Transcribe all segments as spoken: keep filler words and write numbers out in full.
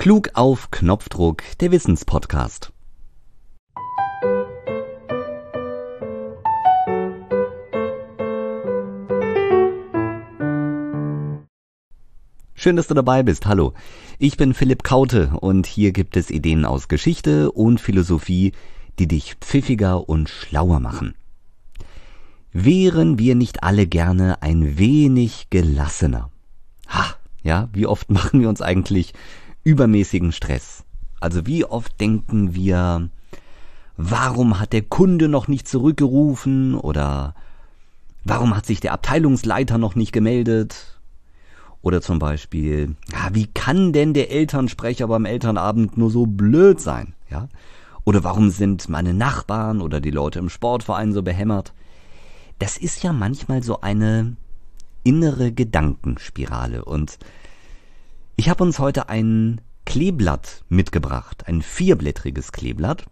Klug auf Knopfdruck, der Wissenspodcast. Schön, dass du dabei bist. Hallo, ich bin Philipp Kaute und hier gibt es Ideen aus Geschichte und Philosophie, die dich pfiffiger und schlauer machen. Wären wir nicht alle gerne ein wenig gelassener? Ha, ja, wie oft machen wir uns eigentlich übermäßigen Stress? Also wie oft denken wir, warum hat der Kunde noch nicht zurückgerufen oder warum hat sich der Abteilungsleiter noch nicht gemeldet? Oder zum Beispiel, ja, wie kann denn der Elternsprecher beim Elternabend nur so blöd sein? Ja? Oder warum sind meine Nachbarn oder die Leute im Sportverein so behämmert? Das ist ja manchmal so eine innere Gedankenspirale. Und ich habe uns heute ein Kleeblatt mitgebracht, ein vierblättriges Kleeblatt,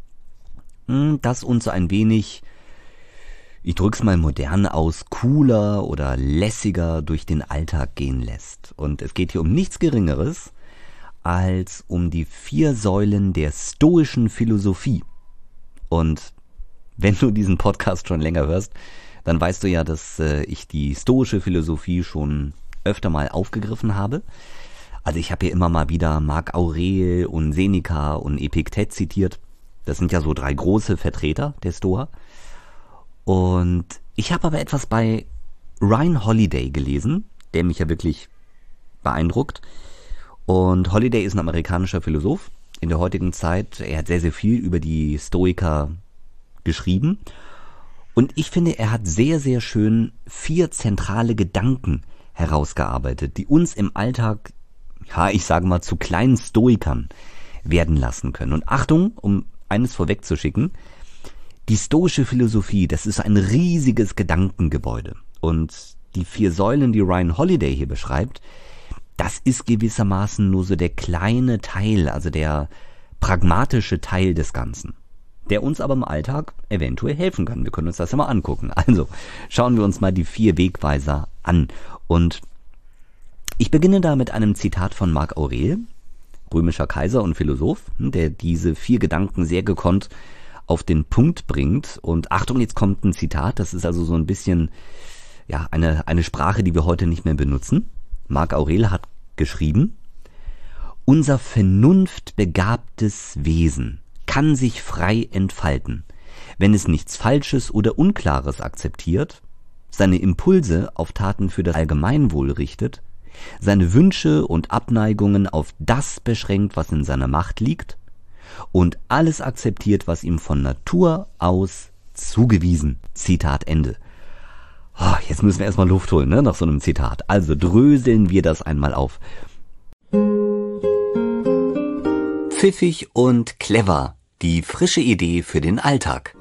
das uns so ein wenig, ich drück's mal modern aus, cooler oder lässiger durch den Alltag gehen lässt. Und es geht hier um nichts Geringeres als um die vier Säulen der stoischen Philosophie. Und wenn du diesen Podcast schon länger hörst, dann weißt du ja, dass äh, ich die stoische Philosophie schon öfter mal aufgegriffen habe. Also ich habe hier immer mal wieder Marc Aurel und Seneca und Epiktet zitiert. Das sind ja so drei große Vertreter der Stoa. Und ich habe aber etwas bei Ryan Holiday gelesen, der mich ja wirklich beeindruckt. Und Holiday ist ein amerikanischer Philosoph in der heutigen Zeit. Er hat sehr, sehr viel über die Stoiker geschrieben. Und ich finde, er hat sehr, sehr schön vier zentrale Gedanken herausgearbeitet, die uns im Alltag, ja, ich sage mal, zu kleinen Stoikern werden lassen können. Und Achtung, um eines vorwegzuschicken, die stoische Philosophie, das ist ein riesiges Gedankengebäude. Und die vier Säulen, die Ryan Holiday hier beschreibt, das ist gewissermaßen nur so der kleine Teil, also der pragmatische Teil des Ganzen, der uns aber im Alltag eventuell helfen kann. Wir können uns das ja mal angucken. Also schauen wir uns mal die vier Wegweiser an. Und ich beginne da mit einem Zitat von Marc Aurel, römischer Kaiser und Philosoph, der diese vier Gedanken sehr gekonnt auf den Punkt bringt. Und Achtung, jetzt kommt ein Zitat, das ist also so ein bisschen ja eine, eine Sprache, die wir heute nicht mehr benutzen. Marc Aurel hat geschrieben: Unser vernunftbegabtes Wesen kann sich frei entfalten, wenn es nichts Falsches oder Unklares akzeptiert, seine Impulse auf Taten für das Allgemeinwohl richtet, seine Wünsche und Abneigungen auf das beschränkt, was in seiner Macht liegt, und alles akzeptiert, was ihm von Natur aus zugewiesen. Zitat Ende. Oh, jetzt müssen wir erstmal Luft holen, ne, nach so einem Zitat. Also dröseln wir das einmal auf. Pfiffig und clever. Die frische Idee für den Alltag.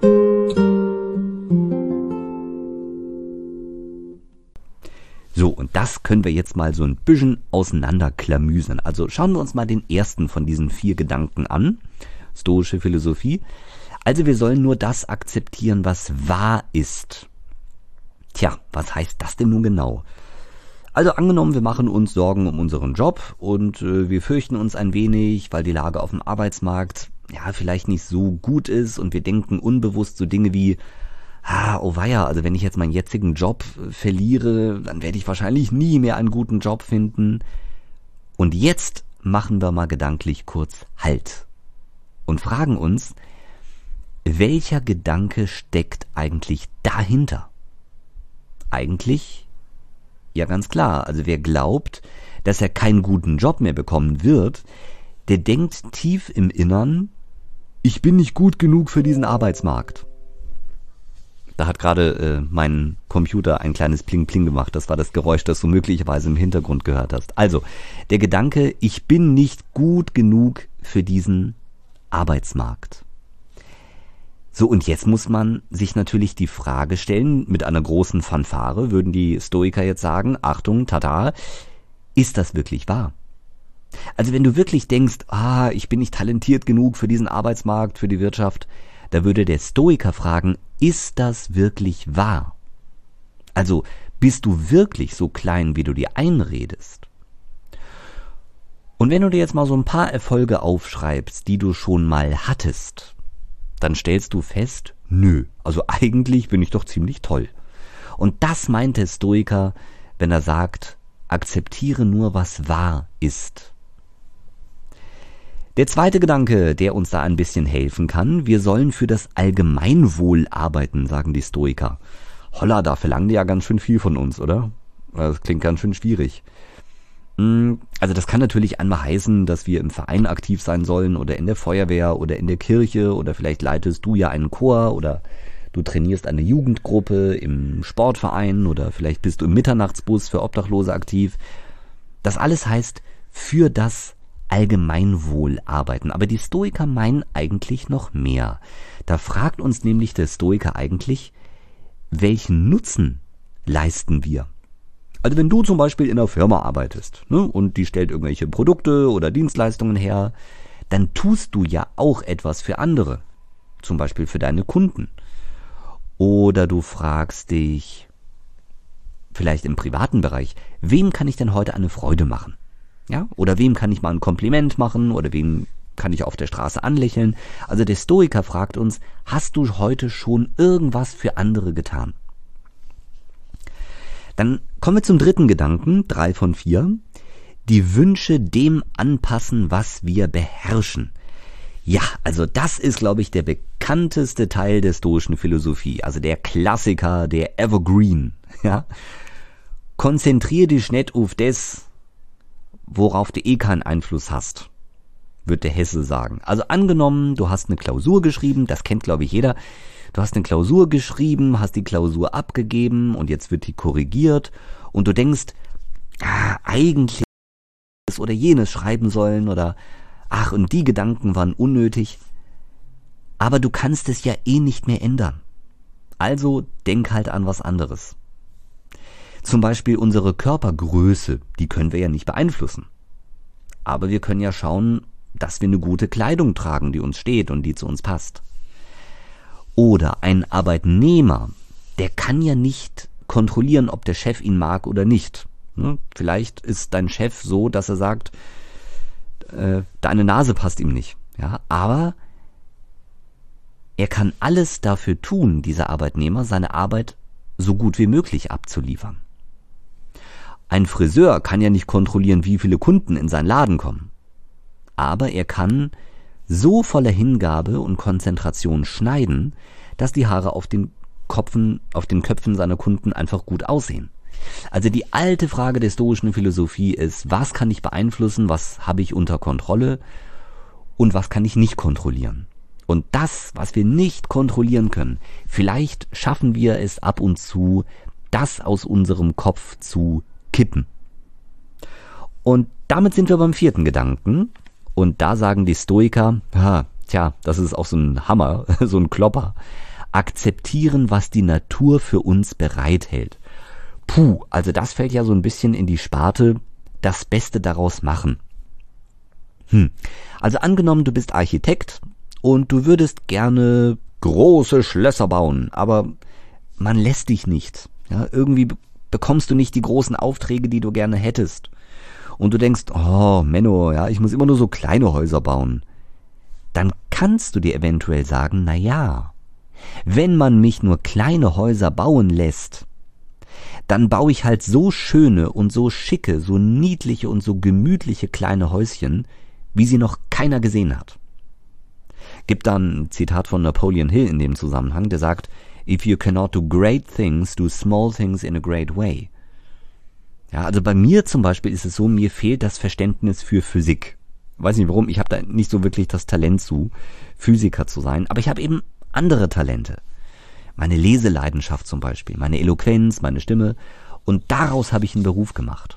So, und das können wir jetzt mal so ein bisschen auseinanderklamüsern. Also schauen wir uns mal den ersten von diesen vier Gedanken an. Stoische Philosophie. Also wir sollen nur das akzeptieren, was wahr ist. Tja, was heißt das denn nun genau? Also angenommen, wir machen uns Sorgen um unseren Job und äh, wir fürchten uns ein wenig, weil die Lage auf dem Arbeitsmarkt ja vielleicht nicht so gut ist und wir denken unbewusst so Dinge wie, ah, oh weia, also wenn ich jetzt meinen jetzigen Job verliere, dann werde ich wahrscheinlich nie mehr einen guten Job finden. Und jetzt machen wir mal gedanklich kurz Halt und fragen uns, welcher Gedanke steckt eigentlich dahinter? Eigentlich, ja ganz klar, also wer glaubt, dass er keinen guten Job mehr bekommen wird, der denkt tief im Innern, ich bin nicht gut genug für diesen Arbeitsmarkt. Da hat gerade äh, mein Computer ein kleines Pling-Pling gemacht. Das war das Geräusch, das du möglicherweise im Hintergrund gehört hast. Also, der Gedanke, ich bin nicht gut genug für diesen Arbeitsmarkt. So, und jetzt muss man sich natürlich die Frage stellen, mit einer großen Fanfare würden die Stoiker jetzt sagen, Achtung, tada, ist das wirklich wahr? Also wenn du wirklich denkst, ah, ich bin nicht talentiert genug für diesen Arbeitsmarkt, für die Wirtschaft, da würde der Stoiker fragen, ist das wirklich wahr? Also bist du wirklich so klein, wie du dir einredest? Und wenn du dir jetzt mal so ein paar Erfolge aufschreibst, die du schon mal hattest, dann stellst du fest, nö, also eigentlich bin ich doch ziemlich toll. Und das meint der Stoiker, wenn er sagt, akzeptiere nur, was wahr ist. Der zweite Gedanke, der uns da ein bisschen helfen kann, wir sollen für das Allgemeinwohl arbeiten, sagen die Stoiker. Holla, da verlangen die ja ganz schön viel von uns, oder? Das klingt ganz schön schwierig. Also das kann natürlich einmal heißen, dass wir im Verein aktiv sein sollen oder in der Feuerwehr oder in der Kirche oder vielleicht leitest du ja einen Chor oder du trainierst eine Jugendgruppe im Sportverein oder vielleicht bist du im Mitternachtsbus für Obdachlose aktiv. Das alles heißt für das Allgemeinwohl arbeiten. Aber die Stoiker meinen eigentlich noch mehr. Da fragt uns nämlich der Stoiker eigentlich, welchen Nutzen leisten wir? Also wenn du zum Beispiel in einer Firma arbeitest, ne, und die stellt irgendwelche Produkte oder Dienstleistungen her, dann tust du ja auch etwas für andere, zum Beispiel für deine Kunden. Oder du fragst dich, vielleicht im privaten Bereich, wem kann ich denn heute eine Freude machen? Ja? Oder wem kann ich mal ein Kompliment machen? Oder wem kann ich auf der Straße anlächeln? Also der Stoiker fragt uns, hast du heute schon irgendwas für andere getan? Dann kommen wir zum dritten Gedanken, drei von vier. Die Wünsche dem anpassen, was wir beherrschen. Ja, also das ist, glaube ich, der bekannteste Teil der stoischen Philosophie. Also der Klassiker, der Evergreen. Ja? Konzentrier dich nicht auf das, worauf du eh keinen Einfluss hast, wird der Hesse sagen. Also angenommen, du hast eine Klausur geschrieben, das kennt, glaube ich, jeder. Du hast eine Klausur geschrieben, hast die Klausur abgegeben und jetzt wird die korrigiert und du denkst, ah, eigentlich das oder jenes schreiben sollen oder ach, und die Gedanken waren unnötig. Aber du kannst es ja eh nicht mehr ändern. Also denk halt an was anderes. Zum Beispiel unsere Körpergröße, die können wir ja nicht beeinflussen. Aber wir können ja schauen, dass wir eine gute Kleidung tragen, die uns steht und die zu uns passt. Oder ein Arbeitnehmer, der kann ja nicht kontrollieren, ob der Chef ihn mag oder nicht. Vielleicht ist dein Chef so, dass er sagt, äh, deine Nase passt ihm nicht. Ja, aber er kann alles dafür tun, dieser Arbeitnehmer, seine Arbeit so gut wie möglich abzuliefern. Ein Friseur kann ja nicht kontrollieren, wie viele Kunden in seinen Laden kommen. Aber er kann so voller Hingabe und Konzentration schneiden, dass die Haare auf den Köpfen, auf den Köpfen seiner Kunden einfach gut aussehen. Also die alte Frage der stoischen Philosophie ist, was kann ich beeinflussen, was habe ich unter Kontrolle und was kann ich nicht kontrollieren. Und das, was wir nicht kontrollieren können, vielleicht schaffen wir es ab und zu, das aus unserem Kopf zu kippen. Und damit sind wir beim vierten Gedanken. Und da sagen die Stoiker, ha, tja, das ist auch so ein Hammer, so ein Klopper. Akzeptieren, was die Natur für uns bereithält. Puh, also das fällt ja so ein bisschen in die Sparte, das Beste daraus machen. Hm. Also angenommen, du bist Architekt und du würdest gerne große Schlösser bauen, aber man lässt dich nicht. Ja, irgendwie bekommst du nicht die großen Aufträge, die du gerne hättest. Und du denkst, oh Menno, ja, ich muss immer nur so kleine Häuser bauen. Dann kannst du dir eventuell sagen, na ja, wenn man mich nur kleine Häuser bauen lässt, dann baue ich halt so schöne und so schicke, so niedliche und so gemütliche kleine Häuschen, wie sie noch keiner gesehen hat. Gibt dann ein Zitat von Napoleon Hill in dem Zusammenhang, der sagt, if you cannot do great things, do small things in a great way. Ja, also bei mir zum Beispiel ist es so, mir fehlt das Verständnis für Physik. Weiß nicht warum, ich habe da nicht so wirklich das Talent zu, Physiker zu sein, aber ich habe eben andere Talente. Meine Leseleidenschaft zum Beispiel, meine Eloquenz, meine Stimme, und daraus habe ich einen Beruf gemacht.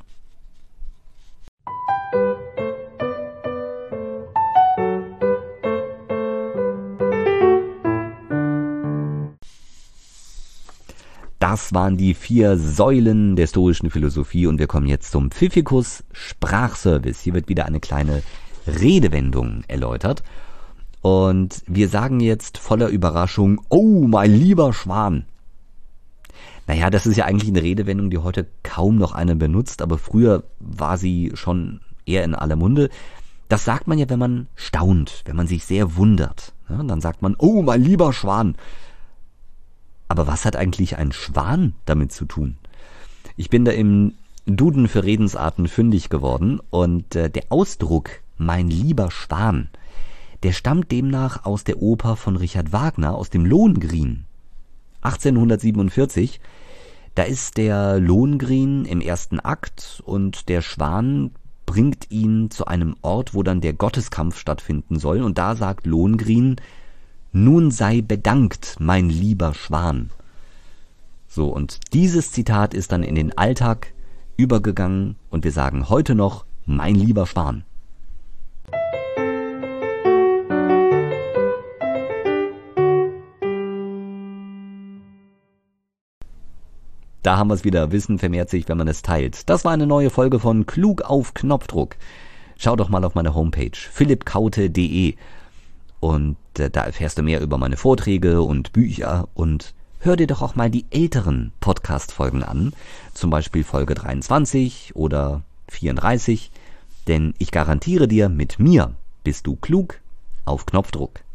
Das waren die vier Säulen der stoischen Philosophie und wir kommen jetzt zum Pfiffikus Sprachservice. Hier wird wieder eine kleine Redewendung erläutert und wir sagen jetzt voller Überraschung, oh mein lieber Schwan. Naja, das ist ja eigentlich eine Redewendung, die heute kaum noch einer benutzt, aber früher war sie schon eher in aller Munde. Das sagt man ja, wenn man staunt, wenn man sich sehr wundert. Ja, dann sagt man, oh, mein lieber Schwan. Aber was hat eigentlich ein Schwan damit zu tun? Ich bin da im Duden für Redensarten fündig geworden und äh, der Ausdruck mein lieber Schwan, der stammt demnach aus der Oper von Richard Wagner, aus dem Lohengrin. achtzehnhundertsiebenundvierzig, da ist der Lohengrin im ersten Akt und der Schwan bringt ihn zu einem Ort, wo dann der Gotteskampf stattfinden soll. Und da sagt Lohengrin, nun sei bedankt, mein lieber Schwan. So, und dieses Zitat ist dann in den Alltag übergegangen und wir sagen heute noch, mein lieber Schwan. Da haben wir es wieder. Wissen vermehrt sich, wenn man es teilt. Das war eine neue Folge von Klug auf Knopfdruck. Schau doch mal auf meine Homepage philipp kaute punkt de und äh, da erfährst du mehr über meine Vorträge und Bücher und hör dir doch auch mal die älteren Podcast-Folgen an, zum Beispiel Folge dreiundzwanzig oder vierunddreißig, denn ich garantiere dir, mit mir bist du klug auf Knopfdruck.